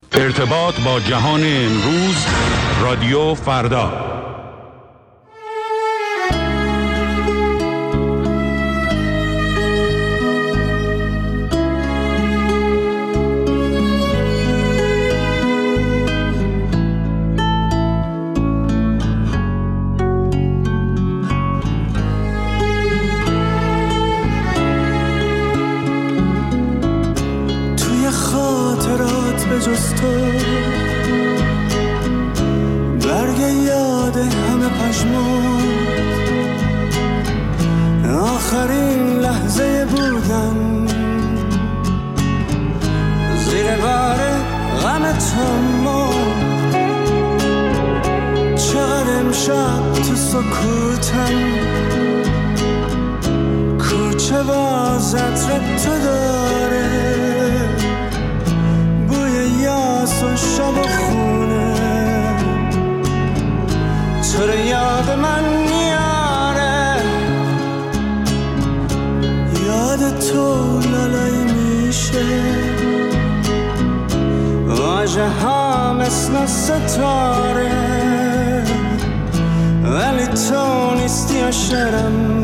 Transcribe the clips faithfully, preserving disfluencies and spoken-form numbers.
ارتباط با جهان امروز، رادیو فردا. توی خاطرات به جز تو برگ یاد همه پشمون، آخرین لحظه بودن زیر بار غم تو مرد. چقدر امشب تو سکوتم، کوچه باز عطر تو داره، بوی یاس و شب و خونه، تو رو یاد من میاره، یاد تو لالایی میشه، واژه ها مثل ستاره، ولی تو نیستی و شرم،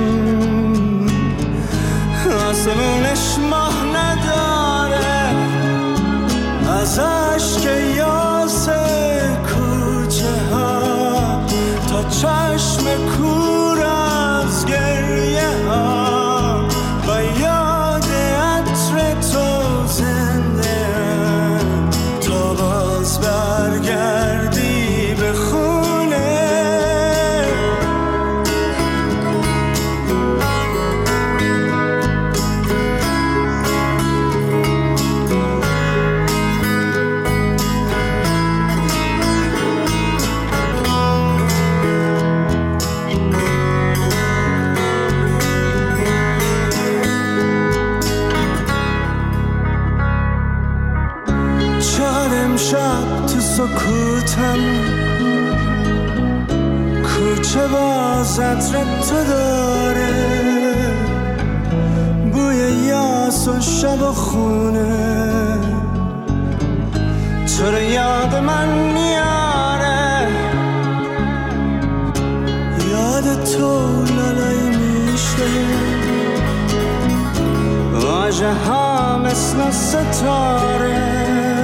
آسمونش ماه نداره، از عشق یاس کوچه ها تا چشم کور از گریه ها، و یاد عطر تو زنده تا باز برگردی به خونه. شب تو سکوتم، کوچه باز عطر تو داره، بوی یاس و شب و خونه، تو رو یاد من میاره، یاد تو لالایی میشه، واژه ها مثل ستاره،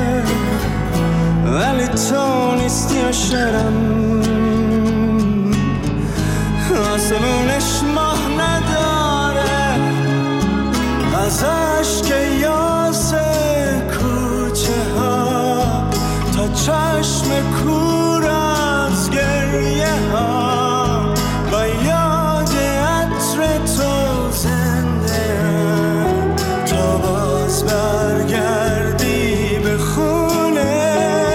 ولی تو نیستی و شرم، آسمونش ماه نداره، از عشق یاس کوچه ها تا چشم کور از گریه ها، و یاد عطر تو زنده تا باز برگردی به خونه.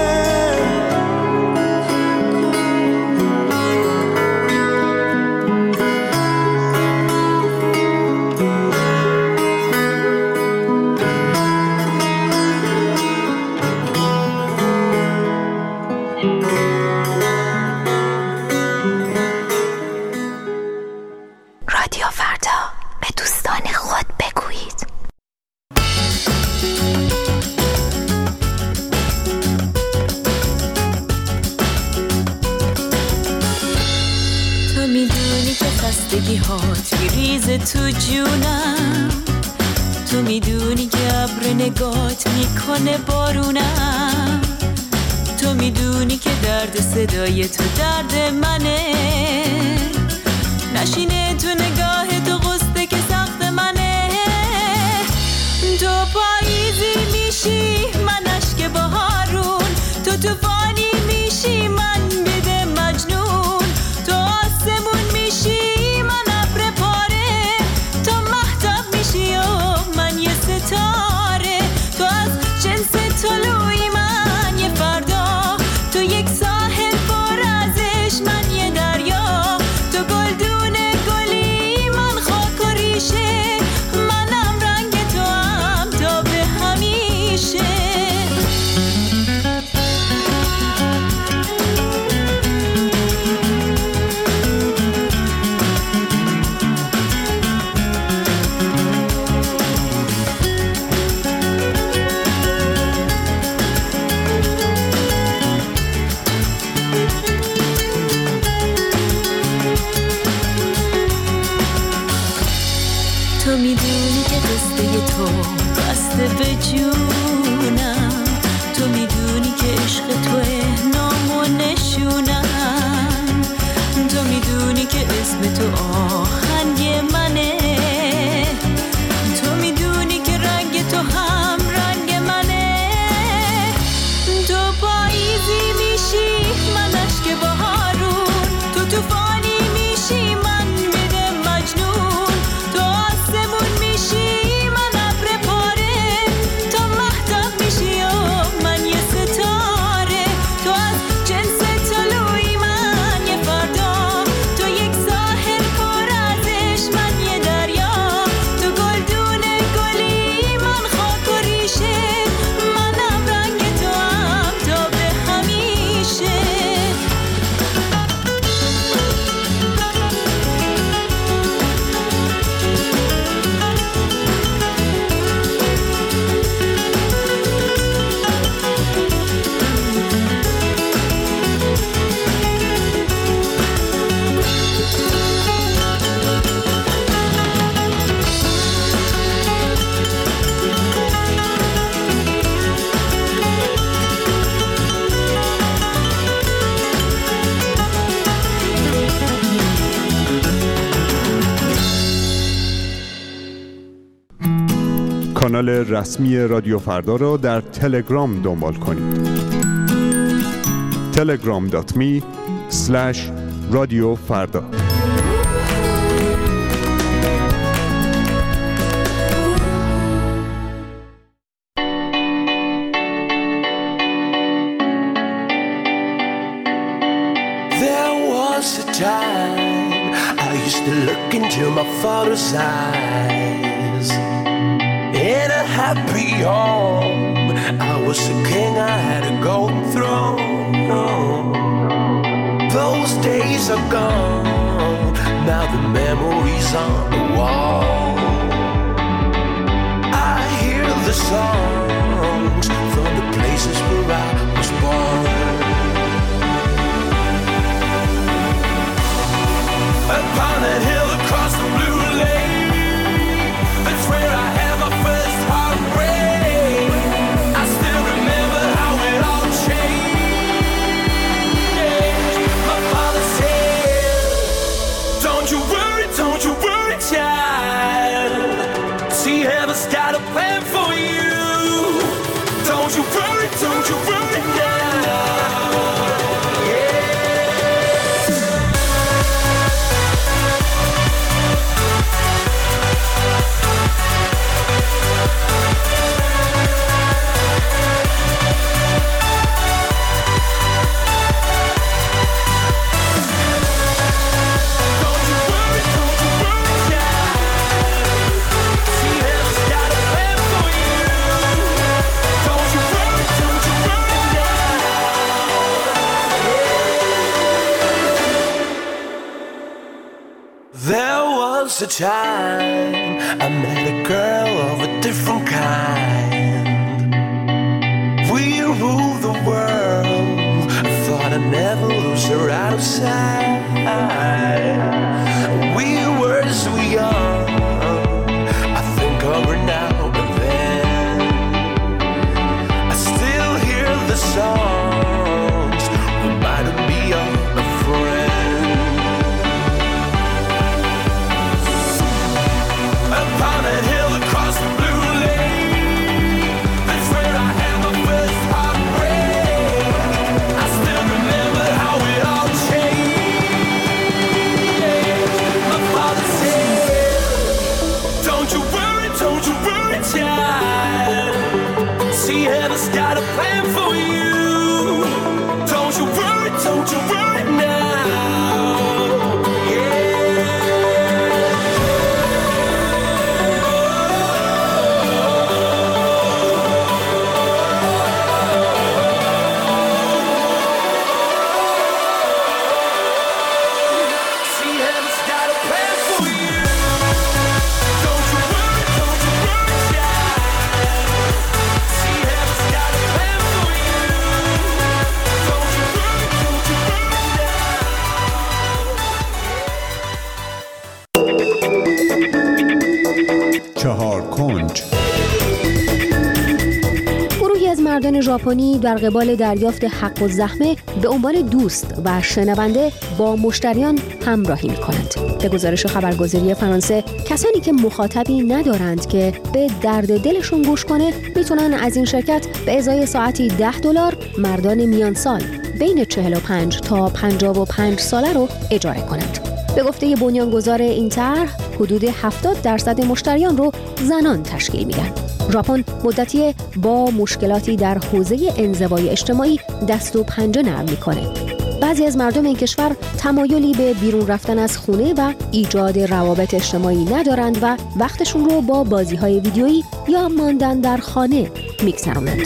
رادیو فردا، به دوستان خود بگویید. تو میدونی که خستگی هات میریزه تو جونم، تو میدونی که ابر نگات میکنه بارونم، تو میدونی که درد صدای تو درد منه، نشینه تو نگاه تو قصده که سخت منه، تو پاییزی میشی من اشک بهارون، تو توفانی میشی من بده مجنون، تو آسمون میشی من ابر پاره، تو مهتاب میشی و من یه ستاره، تو از جنس طلوعی من یه فردا، تو یک ساحل پر از عشق من یه دریا، تو گلدون گلی من خاک و ریشه، منم رنگ تو هم تا به کانال رسمی رادیو فردا را در تلگرام دنبال کنید. تلگرام دات می اسلش رادیو فردا. Time I used to look into my father's eyes. In a happy home, I was a king, I had a golden throne. Those days are gone, now the memories on the wall. I hear the songs from the places where I was born. Upon that hill across the blue lake, that's where I had my first heartbreak. I still remember how it all changed. My father said, don't you worry, don't you worry, child. See, heaven's got a plan for you. Don't you worry, don't you worry now. A time I met a girl of a different kind. We ruled the world. I thought I'd never lose her out of sight. We were so young. I think of her now and then. I still hear the songs reminding me of a friend. Upon a hill across the blue lake, that's where I had my first heartbreak. I still remember how it all changed. My father said, don't you worry, don't you worry, child. See, heaven's got a plan for you. Don't you worry, don't you worry now. چهار کنج. گروهی از مردان ژاپنی در قبال دریافت حق الزحمه به عنوان دوست و شنونده با مشتریان همراهی می‌کنند. به گزارش خبرگزاری فرانسه، کسانی که مخاطبی ندارند که به درد دلشون گوش کنه میتونن از این شرکت به ازای ساعتی ده دلار مردان میان سال بین چهل و پنج تا پنجاه و پنج ساله رو اجاره کنند. به گفته بنیانگذار این طرح، حدود هفتاد درصد مشتریان رو زنان تشکیل میدن. ژاپن مدتی با مشکلاتی در حوزه انزوای اجتماعی دست و پنجه نرم میکنه. بعضی از مردم این کشور تمایلی به بیرون رفتن از خونه و ایجاد روابط اجتماعی ندارند و وقتشون رو با بازی‌های ویدیویی یا ماندن در خانه میگذرونند.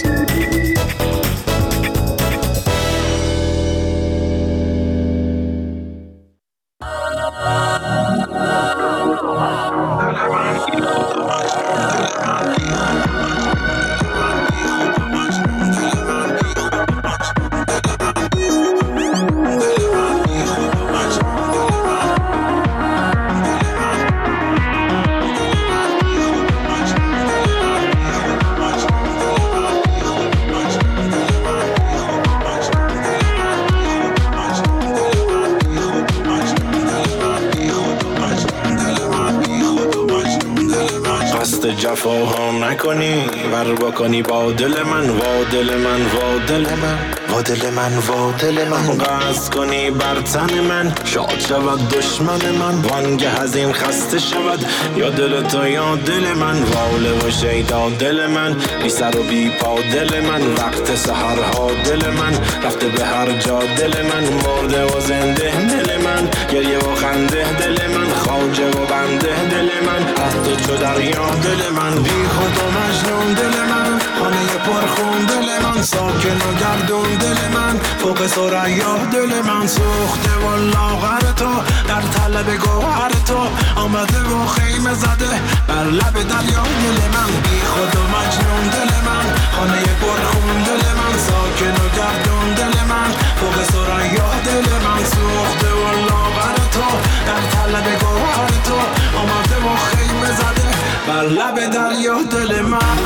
نکنی ور بکنی با دل من، وا دل من، وا دل من، وا دل من، وا دل من. قصد کنی بر تن من، شاد شود دشمن من، وانگه از این خسته شود یا دل تو یا دل من. واله و شیدا دل من، بی سر و بی پا دل من، وقت سحرها دل من، رفته به هر جا دل من، مرده و زنده دل من، گریه و خنده دل من، خواجه و بنده دل من، از تو چو دریا دل من. بی خود و مجنون دل من، خانه پرخون دل من، ساکن و گردون دل من، فوق ثریا دل من. سوخته و لاغر تو در طلب گوهر تو، آمده و خیمه زده بر لب دریا دل من. بی خود و مجنون دل من، خانه پرخون دل من، ساکن و گردون دل من، فوق ثریا دل من. سوخته و لاغر تو در طلب گوهر تو، آمده و خیمه زده بر لب دریا دل من.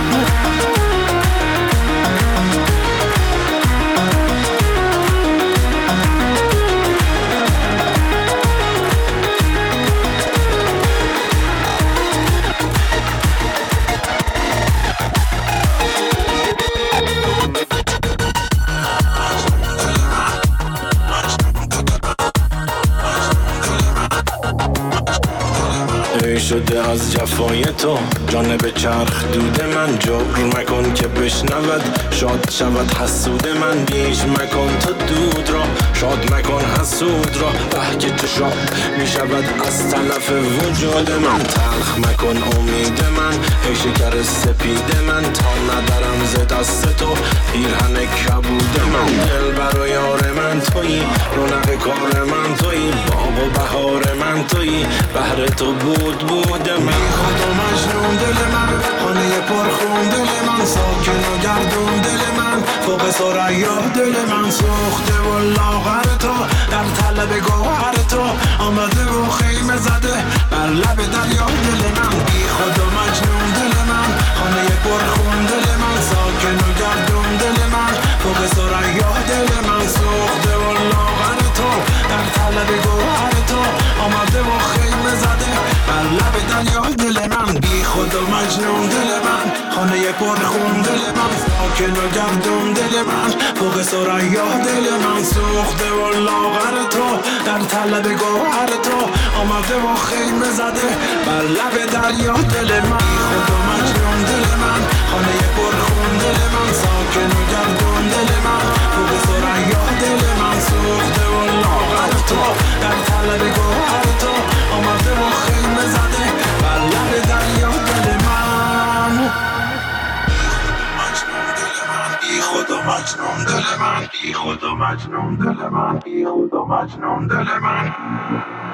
شده از جفای تو جانب چرخ دود من، جبر مکن که بشنود شاد شود حسود من. بیش مکن تو دود را، شاد مکن حسود را، به که تو شاد می شود از طرف وجود من. تلخ مکن امید من، ای شکر سپید من، تا ندارم ز دست تو پیرهن کبود من. دل بر و یار من تویی، رونق کار من تویی، باغ و بهار من تویی، بهر تو بود بود من. بی خود و مجنون دل من، خانه پرخون دل من، ساکن و گردون دل من، فوق ثریا دل من. سوخته و لاغر تو در طلب گوهر تو، آمده و خیمه زده بر لب دریا دل من. بی خود و مجنون دل من، خانه پرخون دل من، ساکن و گردون دل من، فوق ثریا دل من. سوخته و لاغر تو در طلب گوهر تو، آمده و خیمه زده بر لب دریا دل من. بی خود و مجنون دل من، خانه پرخون دل من، ساکن و گردون دل من، فوق ثریا دل من. سوخته و لاغر تو در طلب گوهر تو، آمده و خیمه زده بر لب دریا دل من. بی خود و مجنون دل من، خانه پرخون دل من، ساکن و گردون دل من، فوق ثریا دل من. سوخته و لاغر تو در طلب گوهر تو، آمده و خیمه زده بر لب دریا دل من. بی خود و مجنون دل من، بی خود و مجنون دل من، بی خود و مجنون دل من.